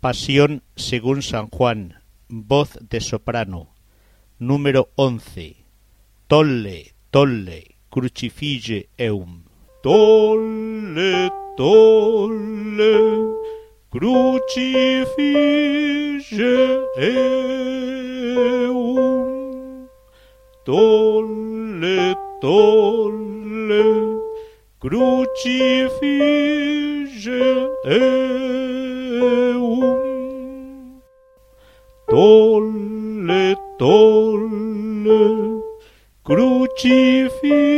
Pasión según San Juan, voz de soprano, número 11. Tolle, tolle, crucifige eum. Tolle, tolle, crucifige eum. Tolle, tolle, crucifige eum. Tolle, tolle, crucifige